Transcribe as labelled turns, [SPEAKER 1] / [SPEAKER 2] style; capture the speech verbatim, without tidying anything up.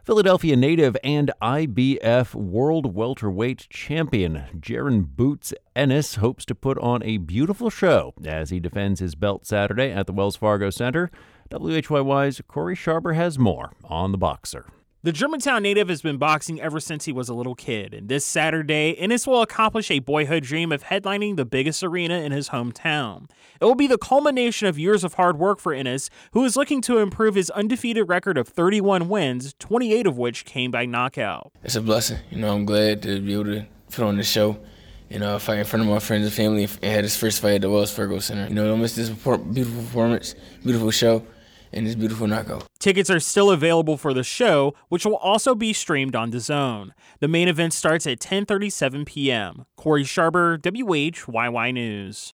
[SPEAKER 1] Philadelphia native and I B F World Welterweight Champion Jaron Boots Ennis hopes to put on a beautiful show as he defends his belt Saturday at the Wells Fargo Center. W H Y Y's Corey Sharber has more on the boxer.
[SPEAKER 2] The Germantown native has been boxing ever since he was a little kid, and this Saturday, Ennis will accomplish a boyhood dream of headlining the biggest arena in his hometown. It will be the culmination of years of hard work for Ennis, who is looking to improve his undefeated record of thirty-one wins, twenty-eight of which came by knockout.
[SPEAKER 3] It's a blessing. You know, I'm glad to be able to put on the show and uh, fight in front of my friends and family and had his first fight at the Wells Fargo Center. You know, don't miss this beautiful performance, beautiful show, and this beautiful knockout.
[SPEAKER 2] Tickets are still available for the show, which will also be streamed on DAZN. The main event starts at ten thirty-seven p.m. Corey Sharber, W H Y Y News.